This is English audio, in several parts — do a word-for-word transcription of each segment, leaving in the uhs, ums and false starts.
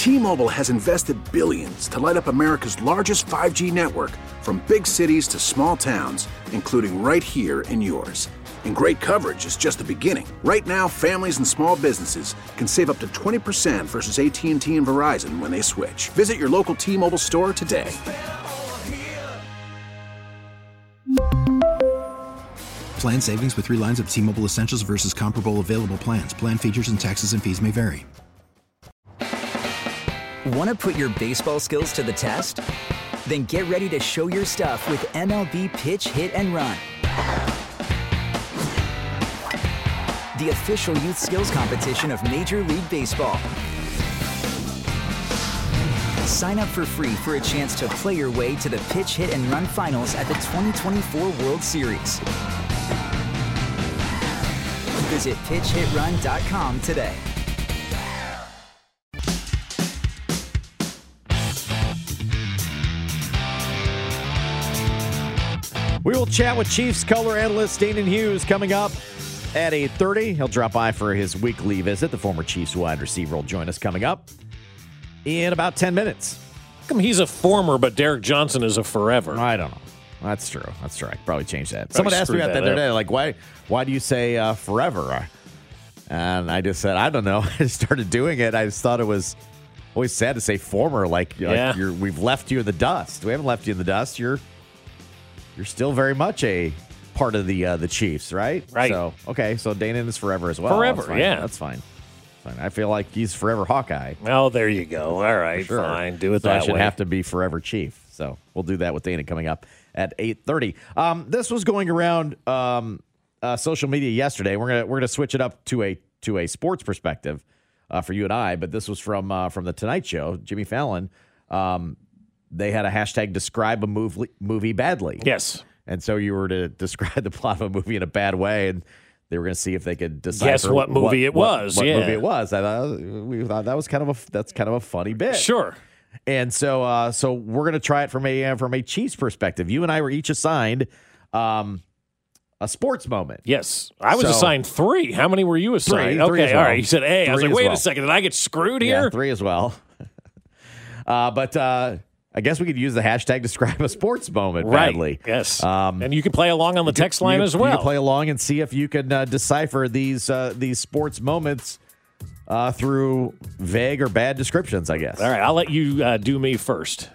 T-Mobile has invested billions to light up America's largest five G network, from big cities to small towns, including right here in yours. And great coverage is just the beginning. Right now, families and small businesses can save up to twenty percent versus A T and T and Verizon when they switch. Visit your local T-Mobile store today. Plan savings with three lines of T-Mobile Essentials versus comparable available plans. Plan features and taxes and fees may vary. Want to put your baseball skills to the test? Then get ready to show your stuff with M L B Pitch, Hit, and Run. The official youth skills competition of Major League Baseball. Sign up for free for a chance to play your way to the Pitch, Hit, and Run finals at the twenty twenty-four World Series. Visit pitch hit run dot com today. We will chat with Chiefs color analyst Danon Hughes coming up at eight thirty. He'll drop by for his weekly visit. The former Chiefs wide receiver will join us coming up in about ten minutes. How come he's a former, but Derek Johnson is a forever? I don't know. That's true. That's true. I could probably change that. Probably Someone asked me about that, that the other day, like, why why do you say uh, forever? And I just said, I don't know. I just started doing it. I just thought it was always sad to say former, like, yeah. like you're, we've left you in the dust. We haven't left you in the dust. You're you're still very much a part of the uh, the Chiefs, right? Right. So, okay, so Danon is forever as well. Forever, That's fine. yeah. That's fine. Fine. I feel like he's forever Hawkeye. Oh, there you go. All right, Sure. fine. Do it so that I should way. have to be forever Chief. So we'll do that with Danon coming up at eight thirty. Um, this was going around um, uh, social media yesterday. We're gonna we're gonna switch it up to a to a sports perspective uh, for you and I. But this was from uh, from the Tonight Show. Jimmy Fallon. Um, they had a hashtag describe a movie movie badly. Yes. And so you were to describe the plot of a movie in a bad way, and they were going to see if they could decipher Guess what movie it was, What, what yeah. movie it was? I thought, we thought that was kind of a that's kind of a funny bit. Sure. And so, uh, so we're going to try it from a uh, from a Chiefs perspective. You and I were each assigned um, a sports moment. Yes. I was So- assigned three. How many were you assigned? Three, okay, three as all well. right. You said A. I was Three like, as wait well. a second. Did I get screwed Yeah, here? three as well. uh, but uh, I guess we could use the hashtag describe a sports moment Right. badly. Yes. Um, and you can play along on the text line you, as well. You can play along and see if you can uh, decipher these uh, these sports moments uh, through vague or bad descriptions, I guess. All right. I'll let you uh, do me first.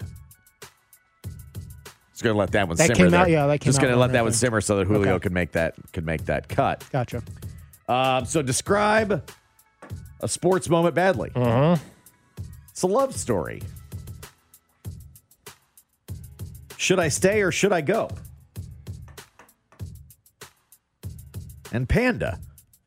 Just gonna let that one That simmer. came there. out- yeah, that came Just out gonna wrong let right that one there. simmer so that Julio Okay. could make that could make that cut. Gotcha. Um, so describe a sports moment badly. Mm-hmm. It's a love story. Should I stay or should I go? And Panda.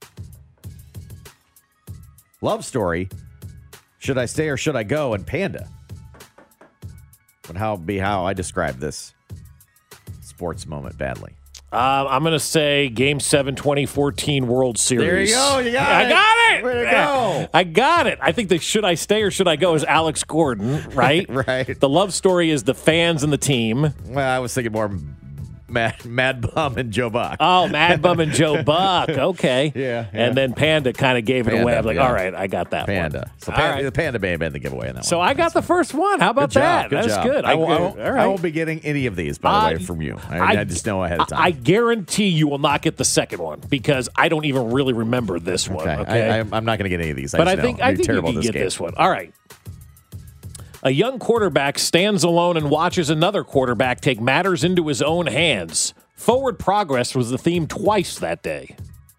Love story. Should I stay or should I go? And Panda. Would how be how I describe this sports moment badly. Uh, I'm going to say Game seven twenty fourteen World Series. There you go. You got I it. got it. Way to go. I got it. I think the should I stay or should I go is Alex Gordon, right? Right. The love story is the fans and the team. Well, I was thinking more Mad, Mad Bum and Joe Buck. Oh, Mad Bum and Joe Buck. Okay. Yeah, yeah. And then Panda kind of gave it Panda, away. I'm like, yeah. all right, I got that Panda. one. So All Panda, right. the Panda may have been the giveaway in that So one. I got the first one. How about Good job. that? Good That's job. good. I, won't, I, won't, all right. I won't be getting any of these, by the Uh, way, from you. I, I just know ahead of time. I guarantee you will not get the second one because I don't even really remember this one. okay. Okay. I, I, I'm not going to get any of these. I but just I think know. I I'm think you terrible can at get game. this one. All right. A young quarterback stands alone and watches another quarterback take matters into his own hands. Forward progress was the theme twice that day.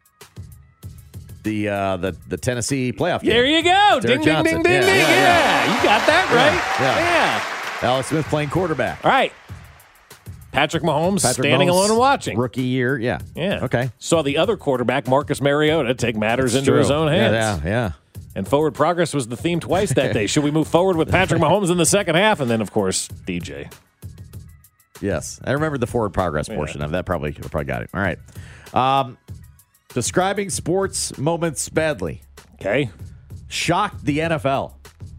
The uh, the the Tennessee playoff game. There you go. Derek Ding, Johnson. ding, ding, ding, Yeah, ding. yeah, Yeah, yeah. you got that right. Yeah, yeah. Alex Smith playing quarterback. All right. Patrick Mahomes Patrick standing Mahomes, alone and watching. Rookie year. Yeah. Yeah. Okay. Saw the other quarterback, Marcus Mariota, take matters It's into true. his own hands. Yeah, yeah, yeah. And forward progress was the theme twice that day. Should we move forward with Patrick Mahomes in the second half? And then, of course, D J. Yes. I remember the forward progress portion of that. Probably probably got it. All right. Um, describing sports moments badly. Okay. Shocked the N F L.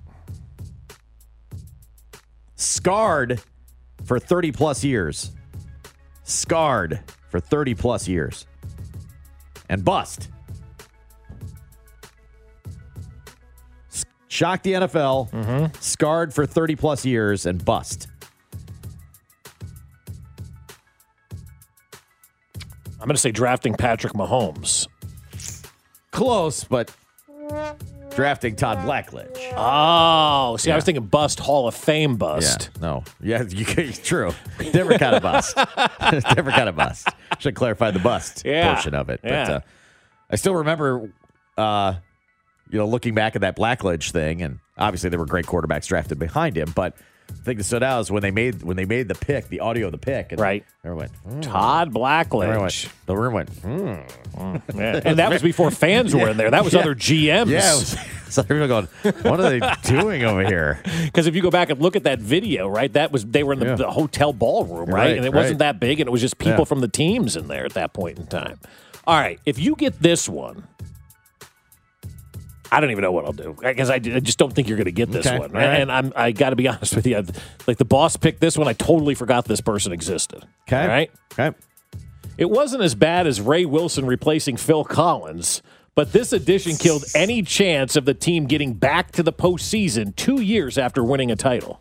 Scarred for thirty plus years. Scarred for thirty plus years. And bust. S- shocked the N F L, Mm-hmm. scarred for thirty-plus years, and bust. I'm going to say drafting Patrick Mahomes. Close, but drafting Todd Blackledge. Oh, see, Yeah. I was thinking bust, Hall of Fame bust. Yeah, no. Yeah, you, true. Different kind of bust. Different kind of bust. Should clarify the bust Yeah. portion of it. Yeah. But uh, I still remember, uh, you know, looking back at that Blackledge thing, and obviously there were great quarterbacks drafted behind him, but the thing that stood out is when they made when they made the pick, the audio of the pick. And Right. everyone went, hmm. Todd Everyone went, Blackledge. the room went, hmm. Yeah. And that was before fans were in there. That was Yeah. other G Ms. Yeah. It was, so everyone going, what are they doing over here? Because if you go back and look at that video, right, that was they were in the, Yeah. the hotel ballroom, right? Right, And it right. wasn't that big, and it was just people Yeah. from the teams in there at that point in time. All right, if you get this one, I don't even know what I'll do because I, I just don't think you're going to get this Okay, one. all right. And I'm I got to be honest with you, I've- like the boss picked this one, I totally forgot this person existed. Okay. All right. Okay. It wasn't as bad as Ray Wilson replacing Phil Collins, but this addition killed any chance of the team getting back to the postseason two years after winning a title.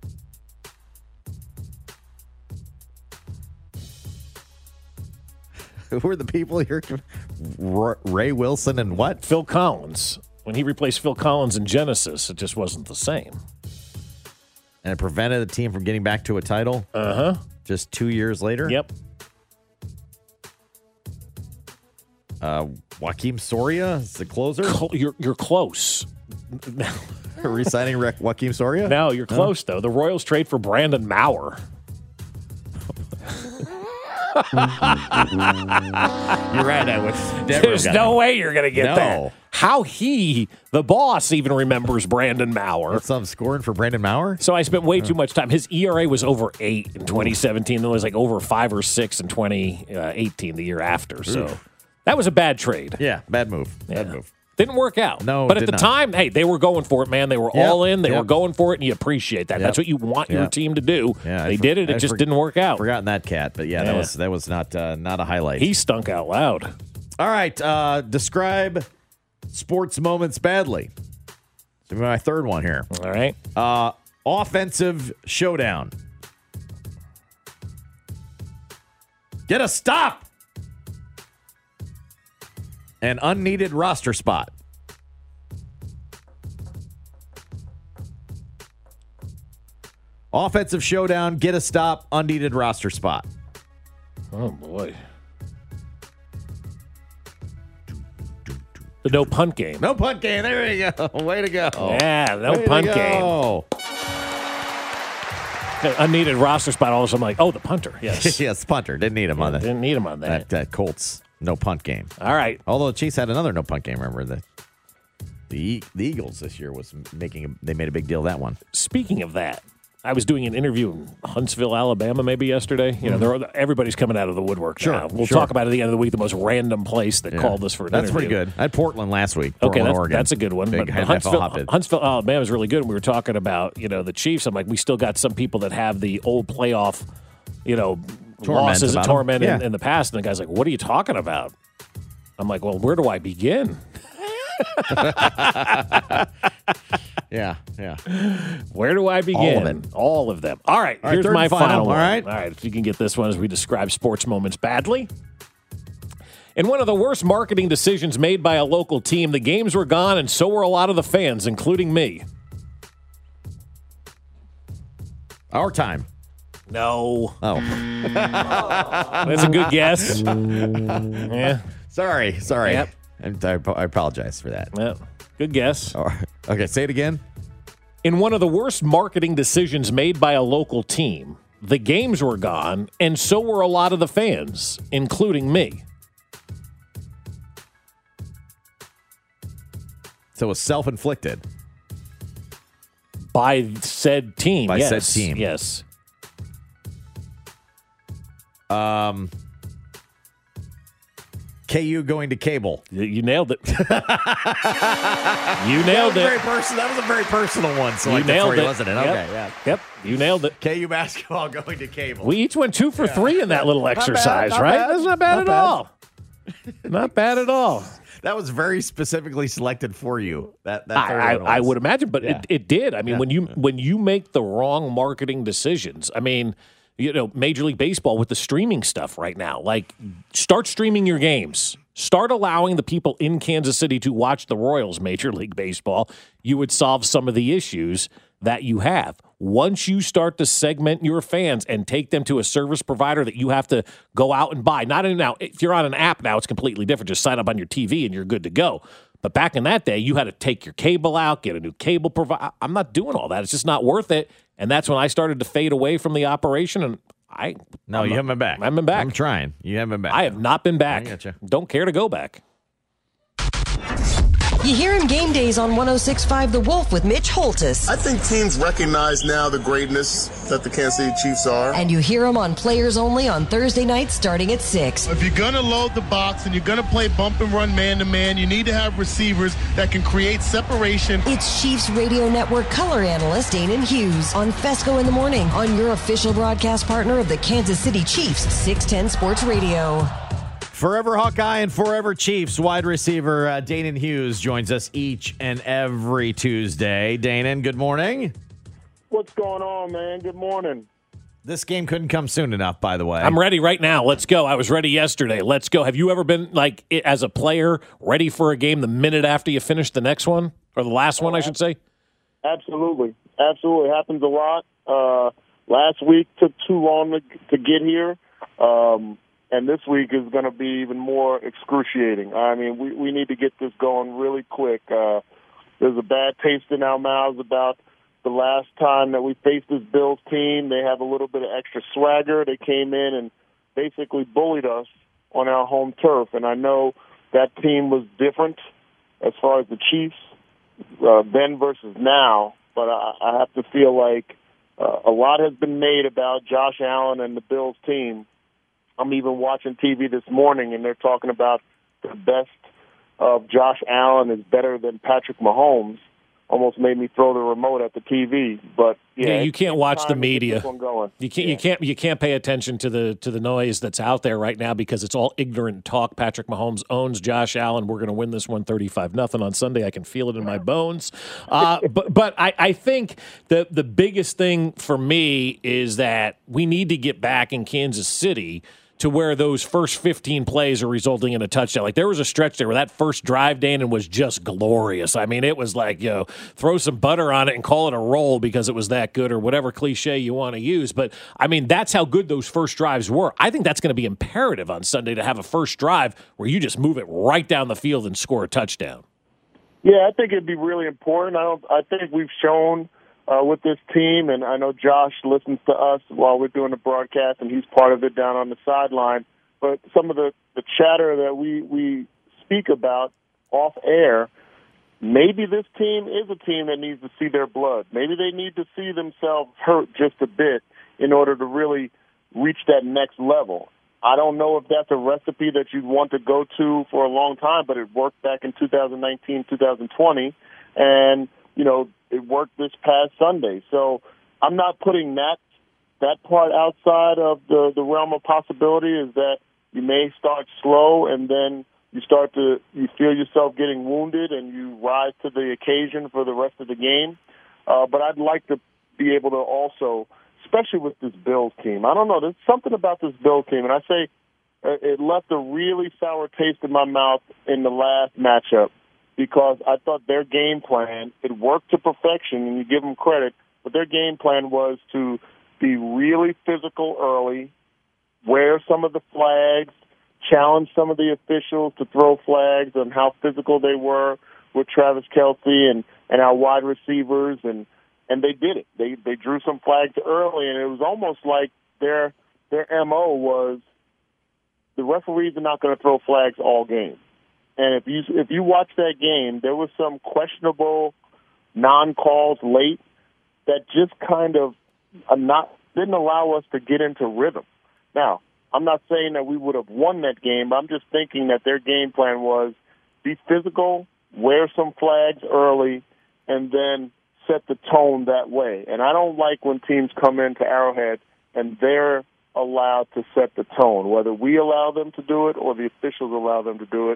Who are the people here? R- Ray Wilson and what? Phil Collins. When he replaced Phil Collins in Genesis, it just wasn't the same. And it prevented the team from getting back to a title Uh huh. just two years later? Yep. Uh, Joaquim Soria is the closer? Cl- You're you're close. Resigning Re- Joaquim Soria? Now you're close though. The Royals trade for Brandon Maurer. You're right. I would never There's have no gotten- way you're gonna get No. there. How he, the boss, even remembers Brandon Maurer. What's up, scoring for Brandon Maurer? So I spent way too much time. His E R A was over eight in twenty seventeen. Then it was like over five or six in twenty eighteen, the year after. So Oof. that was a bad trade. Yeah, bad move. Bad Yeah. move. Didn't work out. No, but at did the not. time, hey, they were going for it, man. They were Yep, all in. They yep. were going for it, and you appreciate that. Yep. That's what you want your Yep. team to do. Yeah, I they for- did it. It I just for- didn't work out. Forgotten that cat, but yeah, that Yeah. was that was not uh, not a highlight. He stunk out loud. All right, uh, describe sports moments badly. So my third one here. All right. Uh, offensive showdown. Get a stop. An unneeded roster spot. Offensive showdown, get a stop, unneeded roster spot. Oh, boy. The no punt game. No punt game. There you go. Way to go. Yeah, no Way to punt game. go. Unneeded roster spot. All of a sudden, I'm like, oh, the punter. Yes. Yes, punter. Didn't need him on that. Didn't need him on that. That, that Colts no punt game. All right. Although the Chiefs had another no punt game. Remember the the, E- the Eagles this year was making a, they made a big deal of that one. Speaking of that, I was doing an interview in Huntsville, Alabama, maybe yesterday. You know, there, everybody's coming out of the woodwork Sure, now. We'll sure. talk about it at the end of the week. The most random place that Yeah. called us for an That's interview. pretty good. I had Portland last week. Okay, Portland, that's, Oregon. that's a good one. Big But, but N F L Huntsville, hotbed. Huntsville, Alabama is really good. And we were talking about, you know, the Chiefs. I'm like, we still got some people that have the old playoff, you know, Torment losses and about 'em. torment in, Yeah. in the past. And the guy's like, what are you talking about? I'm like, well, where do I begin? Yeah, yeah. Where do I begin? All of it. All of them. All right, All right, here's third my and final. final All one. right. All right, if you can get this one as we describe sports moments badly. In one of the worst marketing decisions made by a local team, the games were gone, and so were a lot of the fans, including me. Our time. No. Oh, That's a good guess. yeah. sorry, sorry. Yep. And I, I apologize for that. yeah. Good guess. All right. Okay, say it again. In one of the worst marketing decisions made by a local team, the games were gone, and so were a lot of the fans, including me. So it was self-inflicted. By said team. By yes. said team. Yes. Um, K U going to cable. You- You nailed it. you That nailed was very it. personal. That was a very personal one. So You like, that's nailed where he it. wasn't it? Yep. Okay, yeah. Yep. You nailed it. K U basketball going to cable. We each went two for three in that little bad, exercise, not right? bad. That's not bad Not at bad. all. Not bad at all. that was very specifically selected for you. That, that third I, one I, I was. would imagine, but Yeah. it, it did. I mean, Yeah. when you when you make the wrong marketing decisions, I mean, you know, Major League Baseball with the streaming stuff right now, like start streaming your games. Start allowing the people in Kansas City to watch the Royals, Major League Baseball. You would solve some of the issues that you have. Once you start to segment your fans and take them to a service provider that you have to go out and buy, not in now, if you're on an app now, it's completely different. Just sign up on your T V and you're good to go. But back in that day, you had to take your cable out, get a new cable provider. I'm not doing all that. It's just not worth it. And that's when I started to fade away from the operation. And I No, I'm you not, haven't been back. I haven't been back. I'm trying. You haven't been back. I have not been back. I getcha. Don't care to go back. You hear him game days on one oh six point five The Wolf with Mitch Holtis. I think teams recognize now the greatness that the Kansas City Chiefs are. And you hear him on Players Only on Thursday nights starting at six. If you're going to load the box and you're going to play bump and run man-to-man, you need to have receivers that can create separation. It's Chiefs Radio Network color analyst Danon Hughes on Fesco in the Morning on your official broadcast partner of the Kansas City Chiefs, six ten Sports Radio. Forever Hawkeye and Forever Chiefs wide receiver uh, Danon Hughes joins us each and every Tuesday. Danon, good morning. What's going on, man? Good morning. This game couldn't come soon enough, by the way. I'm ready right now. Let's go. I was ready yesterday. Let's go. Have you ever been, like, as a player, ready for a game the minute after you finish the next one? Or the last one, I should say? Absolutely. Absolutely. It happens a lot. Uh, last week took too long to, to get here. Um, and this week is going to be even more excruciating. I mean, we, we need to get this going really quick. Uh, there's a bad taste in our mouths about the last time that we faced this Bills team. They have a little bit of extra swagger. They came in and basically bullied us on our home turf. And I know that team was different as far as the Chiefs, uh, then versus now. But I, I have to feel like uh, a lot has been made about Josh Allen and the Bills team. I'm even watching T V this morning, and they're talking about the best of Josh Allen is better than Patrick Mahomes. Almost made me throw the remote at the T V, but yeah, Yeah, you it's- can't it's watch time the to get media. this one going. You can't. Yeah. You can't. You can't pay attention to the to the noise that's out there right now because it's all ignorant talk. Patrick Mahomes owns Josh Allen. We're going to win this one, thirty-five nothing on Sunday. I can feel it in my bones. Uh, but but I, I think the the biggest thing for me is that we need to get back in Kansas City to where those first fifteen plays are resulting in a touchdown. Like there was a stretch there where that first drive, Danon, was just glorious. I mean, it was like, you know, throw some butter on it and call it a roll because it was that good or whatever cliche you want to use. But, I mean, that's how good those first drives were. I think that's going to be imperative on Sunday to have a first drive where you just move it right down the field and score a touchdown. Yeah, I think it'd be really important. I don't. I think we've shown uh, with this team, and I know Josh listens to us while we're doing the broadcast, and he's part of it down on the sideline. But some of the, the chatter that we, we speak about off air, maybe this team is a team that needs to see their blood. Maybe they need to see themselves hurt just a bit in order to really reach that next level. I don't know if that's a recipe that you'd want to go to for a long time, but it worked back in two thousand nineteen, two thousand twenty, and, you know, it worked this past Sunday. So I'm not putting that that part outside of the, the realm of possibility, is that you may start slow and then you start to you feel yourself getting wounded and you rise to the occasion for the rest of the game. Uh, but I'd like to be able to also, especially with this Bills team, I don't know, there's something about this Bills team, and I say uh, it left a really sour taste in my mouth in the last matchup, because I thought their game plan, it worked to perfection, and you give them credit, but their game plan was to be really physical early, wear some of the flags, challenge some of the officials to throw flags on how physical they were with Travis Kelce and, and our wide receivers, and, and they did it. They they drew some flags early, and it was almost like their their M O was the referees are not going to throw flags all game. And if you if you watch that game, there was some questionable non-calls late that just kind of uh, not didn't allow us to get into rhythm. Now, I'm not saying that we would have won that game, but I'm just thinking that their game plan was be physical, wear some flags early, and then set the tone that way. And I don't like when teams come into Arrowhead and they're allowed to set the tone, whether we allow them to do it or the officials allow them to do it.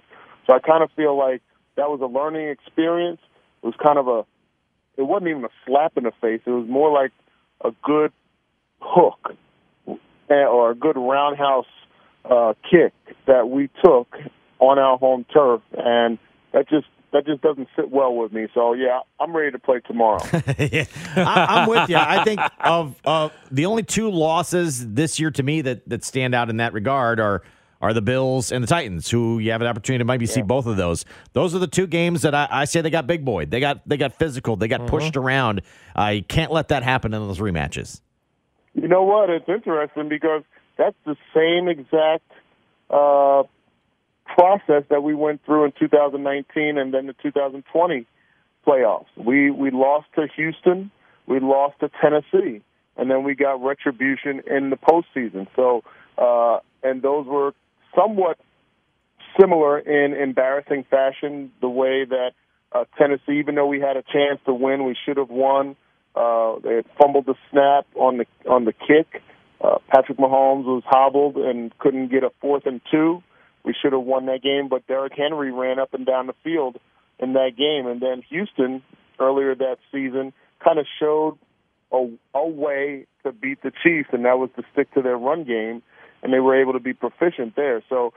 So I kind of feel like that was a learning experience. It was kind of a, it wasn't even a slap in the face. It was more like a good hook or a good roundhouse uh, kick that we took on our home turf, and that just that just doesn't sit well with me. So yeah, I'm ready to play tomorrow. yeah. I, I'm with you. I think of uh, the only two losses this year to me that, that stand out in that regard are are the Bills and the Titans, who you have an opportunity to maybe yeah. see both of those. Those are the two games that I, I say they got big boyed. They got they got physical. They got mm-hmm. pushed around. Uh, you can't let that happen in those rematches. You know what? It's interesting because that's the same exact uh, process that we went through in two thousand nineteen and then the two thousand twenty playoffs. We we lost to Houston, we lost to Tennessee, and then we got retribution in the postseason. So, uh, and those were somewhat similar in embarrassing fashion. The way that uh, Tennessee, even though we had a chance to win, we should have won. Uh, they had fumbled the snap on the on the kick. Uh, Patrick Mahomes was hobbled and couldn't get a fourth and two. We should have won that game, but Derrick Henry ran up and down the field in that game. And then Houston, earlier that season, kind of showed a, a way to beat the Chiefs, and that was to stick to their run game, and they were able to be proficient there. So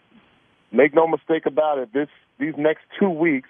make no mistake about it, this these next two weeks,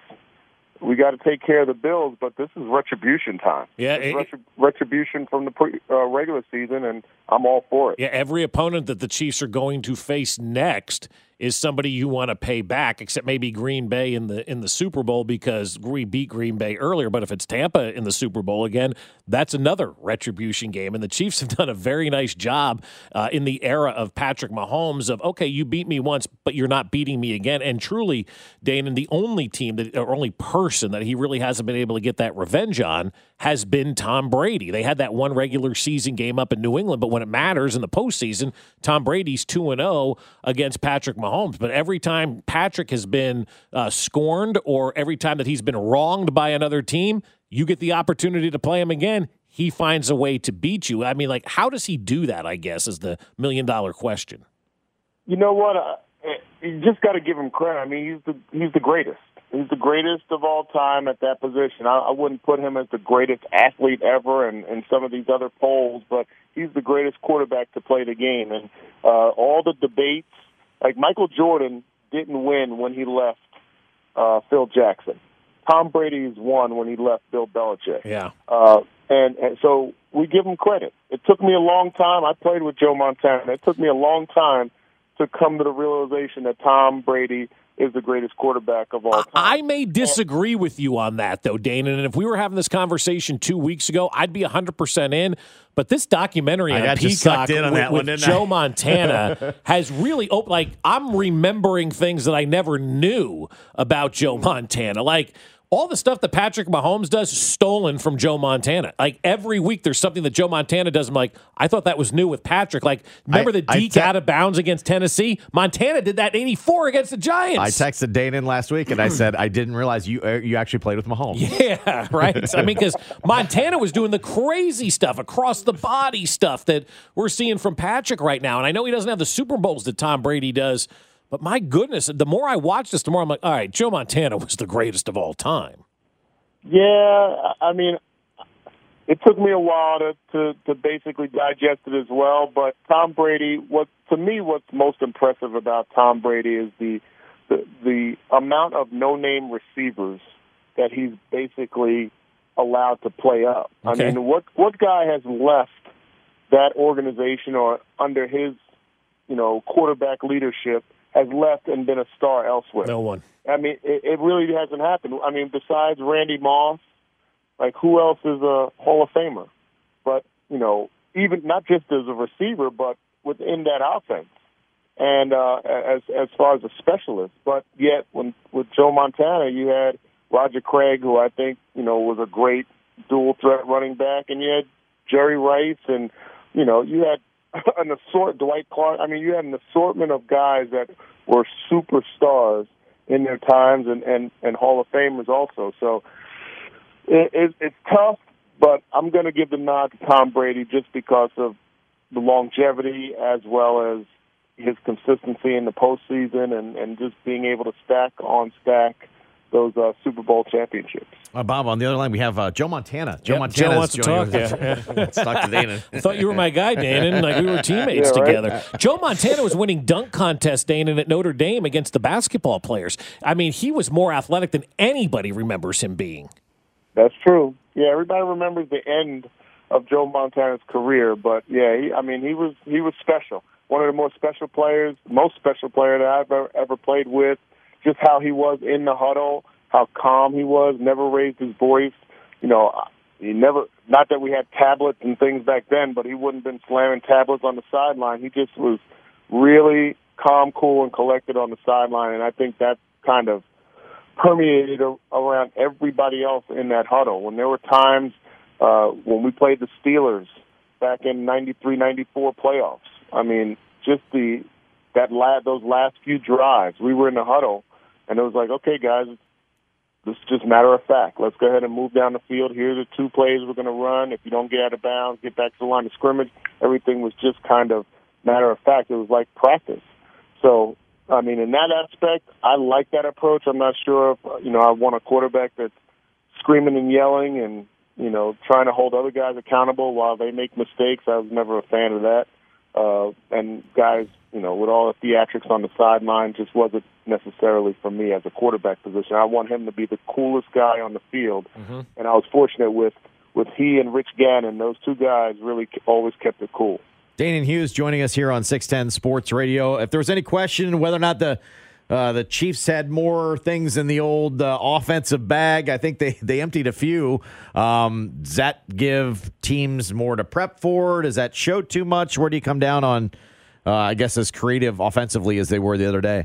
we got to take care of the Bills, but this is retribution time. Yeah, it, retrib- retribution from the pre, uh, regular season, and I'm all for it. Yeah, every opponent that the Chiefs are going to face next is somebody you want to pay back, except maybe Green Bay in the in the Super Bowl because we beat Green Bay earlier. But if it's Tampa in the Super Bowl again, that's another retribution game. And the Chiefs have done a very nice job uh, in the era of Patrick Mahomes of, okay, you beat me once, but you're not beating me again. And truly, Dane, the only team that, or only person that he really hasn't been able to get that revenge on has been Tom Brady. They had that one regular season game up in New England, but when it matters in the postseason, Tom Brady's two and oh against Patrick Mahomes. But every time Patrick has been uh, scorned or every time that he's been wronged by another team, you get the opportunity to play him again. He finds a way to beat you. I mean, like, how does he do that, I guess, is the million-dollar question. You know what? Uh, you just got to give him credit. I mean, he's the he's the greatest. He's the greatest of all time at that position. I, I wouldn't put him as the greatest athlete ever in, in some of these other polls, but he's the greatest quarterback to play the game. And uh, all the debates, like Michael Jordan didn't win when he left uh, Phil Jackson. Tom Brady's won when he left Bill Belichick. Yeah. Uh, and, and so we give him credit. It took me a long time. I played with Joe Montana. It took me a long time to come to the realization that Tom Brady is the greatest quarterback of all time. I may disagree with you on that, though, Dane. And if we were having this conversation two weeks ago, I'd be one hundred percent in. But this documentary on Peacock on with, one, with Joe Montana has really opened, like, I'm remembering things that I never knew about Joe Montana. Like, all the stuff that Patrick Mahomes does is stolen from Joe Montana. Like, every week there's something that Joe Montana does. I'm like, I thought that was new with Patrick. Like, remember I, the deke te- out of bounds against Tennessee? Montana did that in eighty-four against the Giants. I texted Dane in last week, and I said, I didn't realize you uh, you actually played with Mahomes. Yeah, right? I mean, because Montana was doing the crazy stuff, across-the-body stuff that we're seeing from Patrick right now. And I know he doesn't have the Super Bowls that Tom Brady does, but my goodness, the more I watch this, the more I'm like, all right, Joe Montana was the greatest of all time. Yeah, I mean, it took me a while to, to, to basically digest it as well. But Tom Brady, what to me, what's most impressive about Tom Brady is the the, the amount of no-name receivers that he's basically allowed to play up. Okay. I mean, what what guy has left that organization or under his, you know, quarterback leadership has left and been a star elsewhere? No one. I mean, it, it really hasn't happened. I mean, besides Randy Moss, like, who else is a Hall of Famer? But, you know, even not just as a receiver, but within that offense. And uh, as as far as a specialist. But yet, when with Joe Montana, you had Roger Craig, who I think, you know, was a great dual-threat running back, and you had Jerry Rice, and, you know, you had an assort, Dwight Clark. I mean, you had an assortment of guys that were superstars in their times and, and, and Hall of Famers also. So it, it, it's tough, but I'm going to give the nod to Tom Brady just because of the longevity as well as his consistency in the postseason and, and just being able to stack on stack those uh, Super Bowl championships. Uh, Bob, on the other line, we have uh, Joe Montana. Joe Yep, Montana Joe wants to talk. Yeah. Stuck to Dana. I thought you were my guy, Danon. Like we were teammates Yeah, right? together. Joe Montana was winning dunk contests, Danon, at Notre Dame against the basketball players. I mean, he was more athletic than anybody remembers him being. That's true. Yeah, everybody remembers the end of Joe Montana's career, but yeah, he, I mean, he was he was special. One of the more special players, most special player that I've ever, ever played with. Just how he was in the huddle, how calm he was, never raised his voice. You know, he never, not that we had tablets and things back then, but he wouldn't have been slamming tablets on the sideline. He just was really calm, cool, and collected on the sideline, and I think that kind of permeated around everybody else in that huddle. When there were times uh, when we played the Steelers back in ninety-three ninety-four playoffs, I mean, just the that la- those last few drives, we were in the huddle, and it was like, okay, guys, this is just matter of fact. Let's go ahead and move down the field. Here's the two plays we're going to run. If you don't get out of bounds, get back to the line of scrimmage. Everything was just kind of matter of fact. It was like practice. So, I mean, in that aspect, I like that approach. I'm not sure if, you know, I want a quarterback that's screaming and yelling and, you know, trying to hold other guys accountable while they make mistakes. I was never a fan of that. Uh, and guys, you know, with all the theatrics on the sideline just wasn't necessarily for me as a quarterback position. I want him to be the coolest guy on the field. Mm-hmm. And I was fortunate with, with he and Rich Gannon. Those two guys really always kept it cool. Danon Hughes joining us here on six ten Sports Radio. If there was any question whether or not the uh, the Chiefs had more things in the old uh, offensive bag, I think they, they emptied a few. Um, does that give teams more to prep for? Does that show too much? Where do you come down on, uh, I guess, as creative offensively as they were the other day?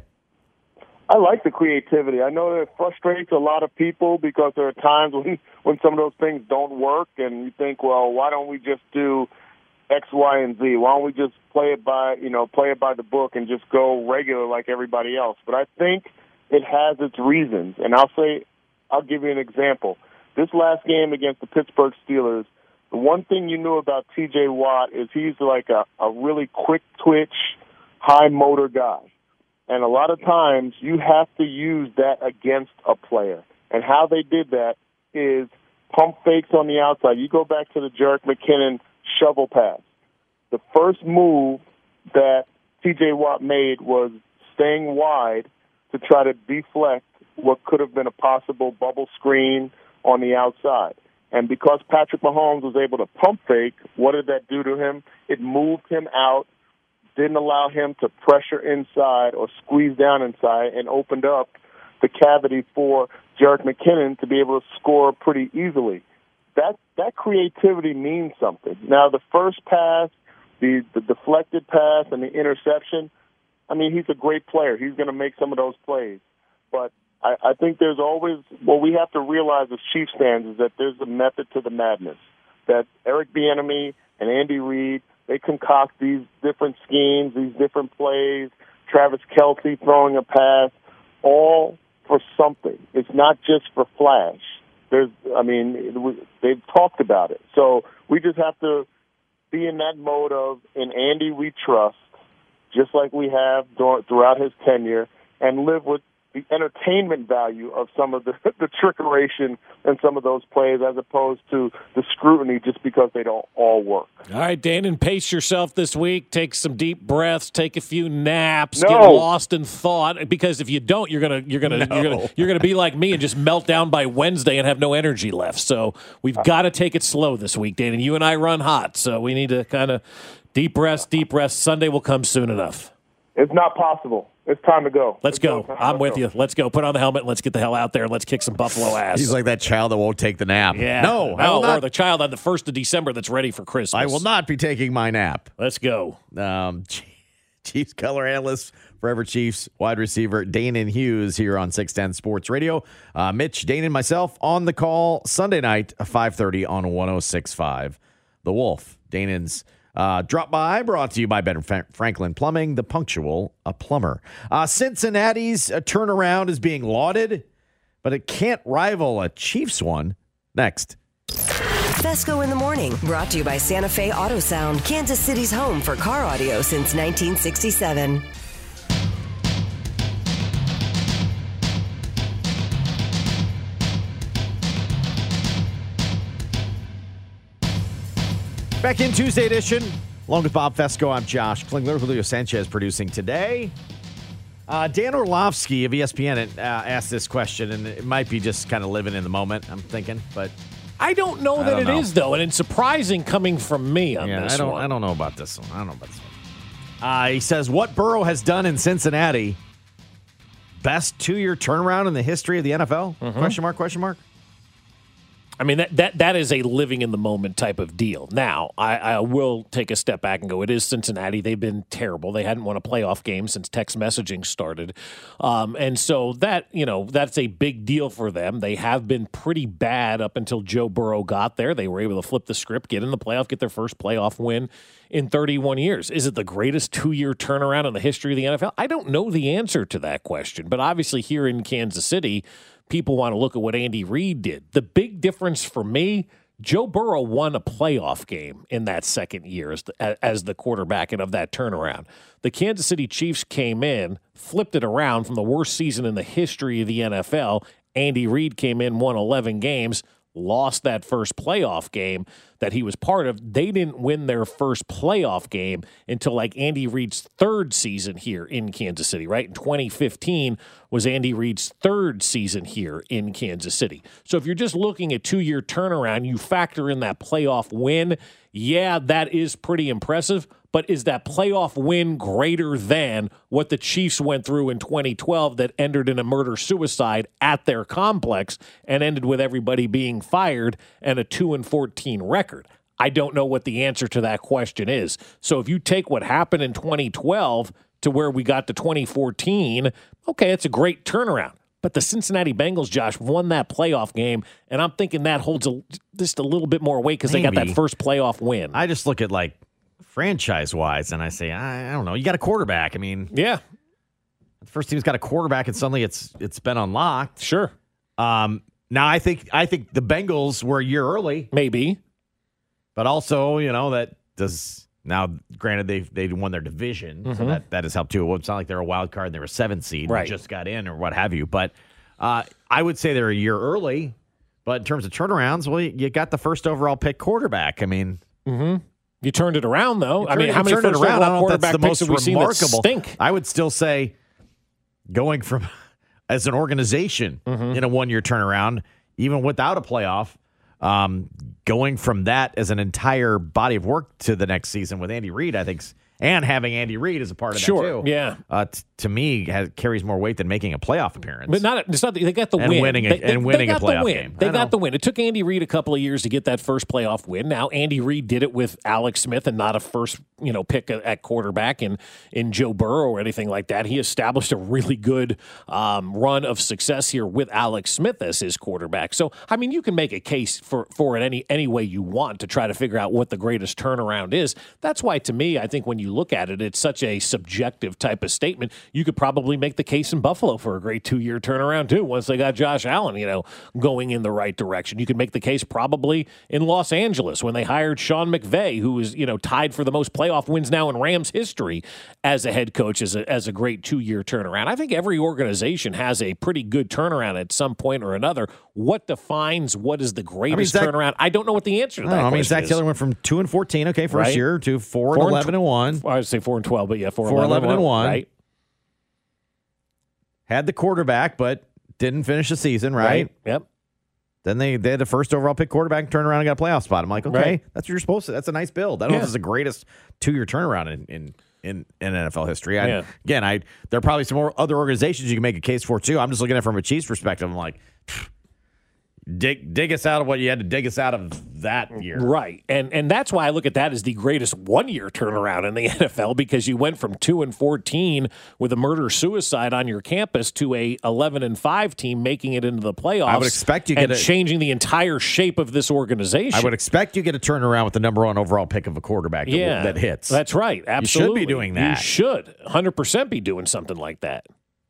I like the creativity. I know that it frustrates a lot of people because there are times when, when some of those things don't work, and you think, well, why don't we just do X, Y, and Z? Why don't we just play it by, you know, play it by the book and just go regular like everybody else? But I think it has its reasons, and I'll say, I'll give you an example. This last game against the Pittsburgh Steelers, the one thing you knew about T J Watt is he's like a, a really quick twitch, high motor guy. And a lot of times you have to use that against a player. And how they did that is pump fakes on the outside. You go back to the Jerick McKinnon shovel pass. The first move that T J Watt made was staying wide to try to deflect what could have been a possible bubble screen on the outside. And because Patrick Mahomes was able to pump fake, what did that do to him? It moved him out, didn't allow him to pressure inside or squeeze down inside, and opened up the cavity for Jerick McKinnon to be able to score pretty easily. That that creativity means something. Now, the first pass, the, the deflected pass, and the interception, I mean, he's a great player. He's going to make some of those plays. But I, I think there's always, what we have to realize as Chiefs fans is that there's a method to the madness, that Eric Bieniemy and Andy Reid, they concoct these different schemes, these different plays, Travis Kelce throwing a pass, all for something. It's not just for flash. There's, I mean, they've talked about it. So we just have to be in that mode of, in Andy we trust, just like we have throughout his tenure, and live with the entertainment value of some of the, the trickeration and some of those plays as opposed to the scrutiny just because they don't all work. All right, Danon, pace yourself this week. Take some deep breaths. Take a few naps. No. Get lost in thought. Because if you don't, you're gonna you're gonna No. you're gonna you're gonna be like me and just melt down by Wednesday and have no energy left. So we've got to take it slow this week, Danon. You and I run hot, so we need to kind of deep rest, deep rest. Sunday will come soon enough. It's not possible. It's time to go. Let's go. Let's I'm with go. you. Let's go. Put on the helmet. And let's get the hell out there. And let's kick some Buffalo ass. He's like that child that won't take the nap. Yeah. No, I no will or not. the child on the first of December that's ready for Christmas. I will not be taking my nap. Let's go. Um, Chiefs color analyst, Forever Chiefs wide receiver Danon Hughes here on six ten Sports Radio. Uh, Mitch, Danon, myself on the call Sunday night, five thirty on one oh six point five. The Wolf. Danon's Uh, drop by, brought to you by Ben Franklin Plumbing, the punctual a plumber. Uh, Cincinnati's uh, turnaround is being lauded, but it can't rival a Chiefs one. Next. Fesco in the Morning, brought to you by Santa Fe Auto Sound, Kansas City's home for car audio since nineteen sixty-seven. Back in Tuesday edition, along with Bob Fesco, I'm Josh Klingler. Julio Sanchez producing today. Uh, Dan Orlovsky of E S P N uh, asked this question, and it might be just kind of living in the moment, I'm thinking, but I don't know I that don't it know. is, though, and it's surprising coming from me on yeah, this I don't, one. I don't know about this one. I don't know about this one. Uh, he says, what Burrow has done in Cincinnati, best two-year turnaround in the history of the N F L? Mm-hmm. Question mark, question mark? I mean, that, that that is a living in the moment type of deal. Now, I, I will take a step back and go, it is Cincinnati. They've been terrible. They hadn't won a playoff game since text messaging started. Um, and so that, you know, that's a big deal for them. They have been pretty bad up until Joe Burrow got there. They were able to flip the script, get in the playoff, get their first playoff win in thirty-one years. Is it the greatest two-year turnaround in the history of the N F L? I don't know the answer to that question. But obviously here in Kansas City, people want to look at what Andy Reid did. The big difference for me, Joe Burrow won a playoff game in that second year as the, as the quarterback and of that turnaround. The Kansas City Chiefs came in, flipped it around from the worst season in the history of the N F L. Andy Reid came in, won eleven games, lost that first playoff game that he was part of. They didn't win their first playoff game until like Andy Reid's third season here in Kansas City, right? In twenty fifteen was Andy Reid's third season here in Kansas City. So if you're just looking at two-year turnaround, you factor in that playoff win. Yeah, that is pretty impressive. But is that playoff win greater than what the Chiefs went through in twenty twelve that ended in a murder-suicide at their complex and ended with everybody being fired and a two and fourteen record? I don't know what the answer to that question is. So if you take what happened in twenty twelve to where we got to twenty fourteen, okay, it's a great turnaround. But the Cincinnati Bengals, Josh, won that playoff game, and I'm thinking that holds a, just a little bit more weight because they got that first playoff win. I just look at, like, franchise-wise, and I say, I, I don't know. You got a quarterback. I mean, yeah, the first team's got a quarterback, and suddenly it's it's been unlocked. Sure. Um, now I think I think the Bengals were a year early, maybe, but also you know that does now. Granted, they they won their division, Mm-hmm. so that that has helped too. Well, it's not like they're a wild card and they were a seventh seed, Right. and just got in or what have you. But uh, I would say they're a year early. But in terms of turnarounds, well, you, you got the first overall pick quarterback. I mean. Mm-hmm. You turned it around, though. I mean, Turned- how many turned it first around. I overall don't know if that's quarterback the picks most have we seen that remarkable. stink? I would still say going from as an organization Mm-hmm. in a one-year turnaround, even without a playoff, um, going from that as an entire body of work to the next season with Andy Reid, I think, and having Andy Reid as a part of Sure, that too. yeah. uh, t- to me has, carries more weight than making a playoff appearance. But not, it's not. They got the And win. winning a- they, they, and winning they a got playoff the win. game. They I got know. the win. It took Andy Reid a couple of years to get that first playoff win. Now Andy Reid did it with Alex Smith and not a first, you know, pick at, at quarterback in in Joe Burrow or anything like that. He established a really good um, run of success here with Alex Smith as his quarterback. So I mean, you can make a case for for it any any way you want to try to figure out what the greatest turnaround is. That's why, to me, I think when you look at it, it's such a subjective type of statement. You could probably make the case in Buffalo for a great two-year turnaround too once they got Josh Allen, you know, going in the right direction. You could make the case probably in Los Angeles when they hired Sean McVay, who is, you know, tied for the most playoff wins now in Rams history as a head coach as a, as a great two-year turnaround. I think every organization has a pretty good turnaround at some point or another. What defines what is the greatest Zach- turnaround? I don't know what the answer to I that don't know, I mean, question Zach is. Taylor went from two and fourteen, okay, first Right. year, to four and Four and eleven and one. I would say four and twelve, but yeah, four, Four, eleven, eleven and one. Right. Had the quarterback, but didn't finish the season, right? Right. Yep. Then they, they had the first overall pick quarterback, turned around and got a playoff spot. I'm like, okay, Right. that's what you're supposed to. That's a nice build. I don't know Yeah. if it's the greatest two-year turnaround in in, in, in N F L history. I, Yeah. Again, I there are probably some more other organizations you can make a case for, too. I'm just looking at it from a Chiefs perspective. I'm like, dig dig us out of what you had to dig us out of that year. Right. And and that's why I look at that as the greatest one-year turnaround in the N F L, because you went from two and fourteen with a murder-suicide on your campus to a eleven and five team making it into the playoffs. I would expect you and get a- changing the entire shape of this organization. I would expect you get a turnaround with the number one overall pick of a quarterback that, yeah, that hits. That's right. Absolutely. You should be doing that. You should one hundred percent be doing something like that.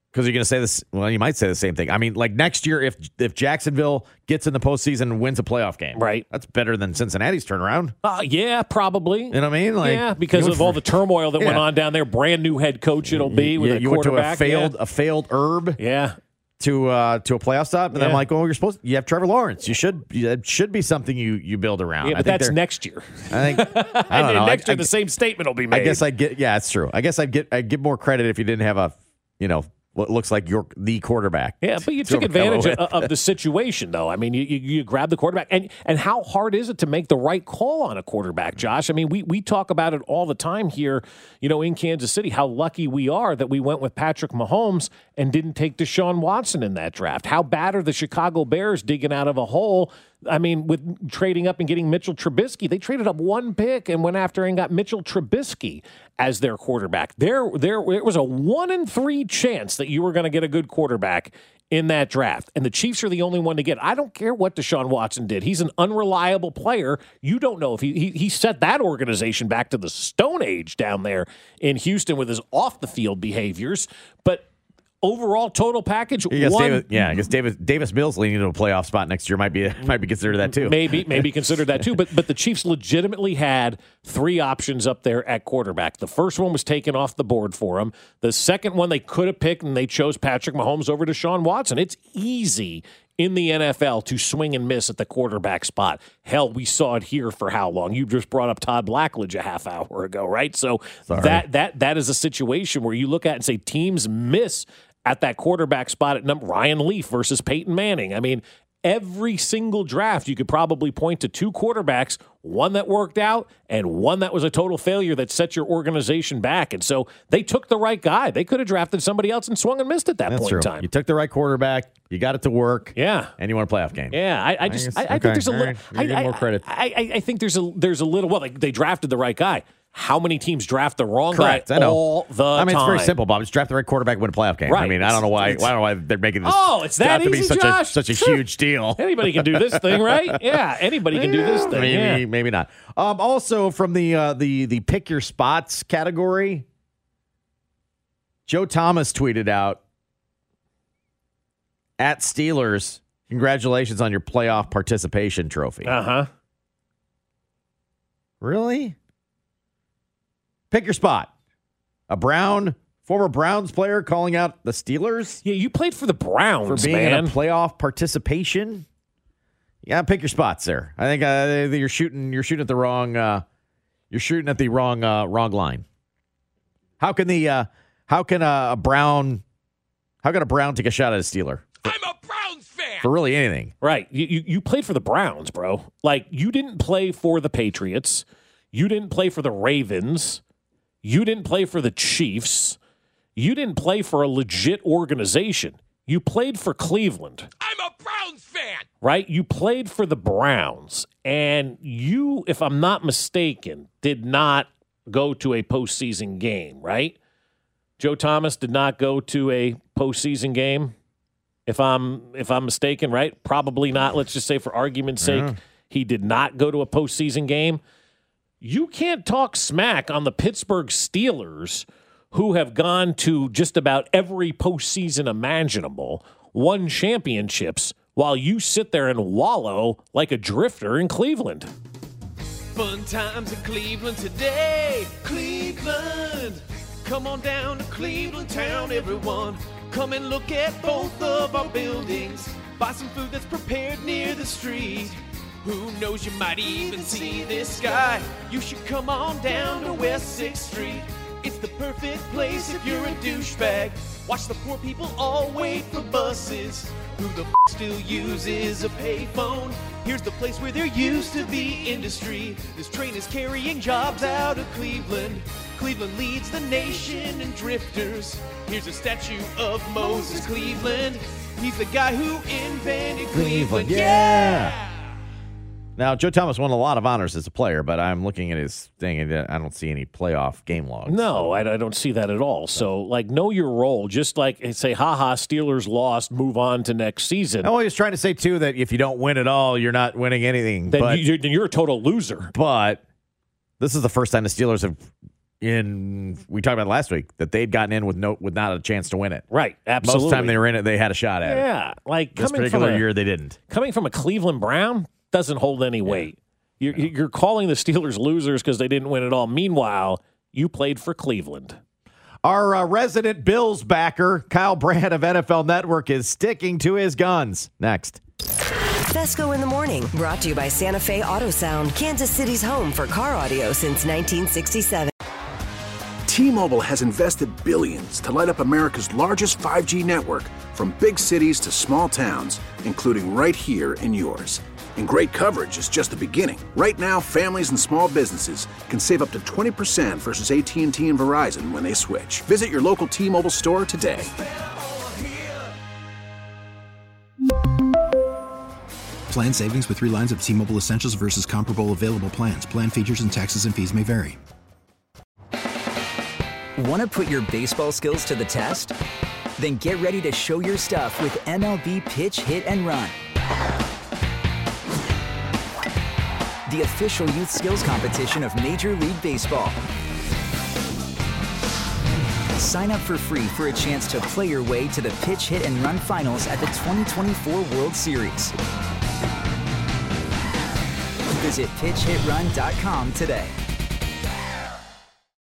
Because you're going to say this. Well, you might say the same thing. I mean, like next year, if if Jacksonville gets in the postseason and wins a playoff game, right? That's better than Cincinnati's turnaround. Uh, yeah, probably. You know what I mean? Like, yeah, because of all the turmoil that yeah. went on down there. Brand new head coach it'll be with yeah, a you quarterback. Went to a failed yeah. a failed herb. Yeah. To uh, to a playoff stop, and yeah. I'm like, oh, you're supposed to, you have Trevor Lawrence. You should it should be something you, you build around. Yeah, but I think that's next year. I think I don't know. Next I, year, I, the same statement will be made. I guess I get. Yeah, it's true. I guess I'd get I give more credit if you didn't have a you know what looks like you're the quarterback. Yeah, but you took advantage of, of the situation, though. I mean, you, you you grab the quarterback, and and how hard is it to make the right call on a quarterback, Josh? I mean, we we talk about it all the time here, you know, in Kansas City. How lucky we are that we went with Patrick Mahomes and didn't take Deshaun Watson in that draft. How bad are the Chicago Bears digging out of a hole? I mean, with trading up and getting Mitchell Trubisky, they traded up one pick and went after and got Mitchell Trubisky as their quarterback. There, there, it was a one in three chance that you were going to get a good quarterback in that draft, and the Chiefs are the only one to get. I don't care what Deshaun Watson did; he's an unreliable player. You don't know if he he, he set that organization back to the Stone Age down there in Houston with his off the field behaviors, but. Overall total package, I guess one, Davis, yeah, I guess Davis Davis Mills leading into a playoff spot next year might be might be considered that too. Maybe maybe considered that too. But but the Chiefs legitimately had three options up there at quarterback. The first one was taken off the board for them. The second one they could have picked, and they chose Patrick Mahomes over Deshaun Watson. It's easy in the N F L to swing and miss at the quarterback spot. Hell, we saw it here for how long? You just brought up Todd Blackledge a half hour ago, right? So Sorry. that that that is a situation where you look at it and say teams miss at that quarterback spot at number Ryan Leaf versus Peyton Manning. I mean, every single draft, you could probably point to two quarterbacks, one that worked out and one that was a total failure that set your organization back. And so they took the right guy. They could have drafted somebody else and swung and missed at that That's point true. in time. You took the right quarterback. You got it to work. Yeah. And you won a playoff game. Yeah. I, I just, I, I, okay. I think there's a little, right. I, I, more credit. I, I, I think there's a, there's a little, well, they, they drafted the right guy. How many teams draft the wrong Correct, guy I know. all the time? I mean, it's very simple, Bob. Just draft the right quarterback, win a playoff game. Right. I mean, I don't know why. I don't know why they're making this. Oh, it's that to be easy, such Josh? a such a Sure. huge deal. Anybody can do this thing, right? Yeah, anybody can do this thing. Maybe, yeah. maybe not. Um, also, from the uh, the the pick your spots category, Joe Thomas tweeted out at Steelers, "Congratulations on your playoff participation trophy." Uh huh. Really? Pick your spot. A Brown, former Browns player calling out the Steelers? Yeah, you played for the Browns, for being man. in a playoff participation? Yeah, pick your spots there. I think uh, you're shooting you're shooting at the wrong uh, you're shooting at the wrong uh, wrong line. How can the uh, how can a, a Brown how can a Brown take a shot at a Steeler? For, I'm a Browns fan. For really anything. Right. You, you you played for the Browns, bro. Like, you didn't play for the Patriots. You didn't play for the Ravens. You didn't play for the Chiefs. You didn't play for a legit organization. You played for Cleveland. I'm a Browns fan. Right? You played for the Browns. And you, if I'm not mistaken, did not go to a postseason game, right? Joe Thomas did not go to a postseason game. If I'm if I'm mistaken, right? Probably not. Let's just say for argument's sake, Yeah. he did not go to a postseason game. You can't talk smack on the Pittsburgh Steelers, who have gone to just about every postseason imaginable, won championships, while you sit there and wallow like a drifter in Cleveland. Fun times in Cleveland today. Cleveland. Come on down to Cleveland town, everyone. Come and look at both of our buildings. Buy some food that's prepared near the street. Who knows, you might even see this guy. You should come on down to West sixth Street. It's the perfect place if you're a douchebag. Watch the poor people all wait for buses. Who the f*** still uses a payphone? Here's the place where they're used to the industry. This train is carrying jobs out of Cleveland. Cleveland leads the nation in drifters. Here's a statue of Moses Cleveland. He's the guy who invented Cleveland. Yeah! Now, Joe Thomas won a lot of honors as a player, but I'm looking at his thing, and I don't see any playoff game logs. No, I, I don't see that at all. So, like, know your role. Just like, say, ha-ha, Steelers lost, move on to next season. Oh, he was trying to say, too, that if you don't win at all, you're not winning anything. Then, but, you, then you're a total loser. But this is the first time the Steelers have in we talked about last week that they'd gotten in with no with not a chance to win it. Right, absolutely. Most of the time they were in it, they had a shot at it. Yeah, like This coming particular from a, year, they didn't. Coming from a Cleveland Brown doesn't hold any weight. You're, you're calling the Steelers losers because they didn't win it all. Meanwhile, you played for Cleveland. Our uh, resident Bills backer, Kyle Brandt of N F L Network, is sticking to his guns. Next. Fesco in the Morning, brought to you by Santa Fe Auto Sound, Kansas City's home for car audio since nineteen sixty-seven. T-Mobile has invested billions to light up America's largest five G network, from big cities to small towns, including right here in yours. And great coverage is just the beginning. Right now, families and small businesses can save up to twenty percent versus A T and T and Verizon when they switch. Visit your local T-Mobile store today. Plan savings with three lines of T-Mobile Essentials versus comparable available plans. Plan features and taxes and fees may vary. Want to put your baseball skills to the test? Then get ready to show your stuff with M L B Pitch, Hit, and Run. The official youth skills competition of Major League Baseball. Sign up for free for a chance to play your way to the Pitch, Hit, and Run finals at the twenty twenty-four World Series. Visit pitch hit run dot com today.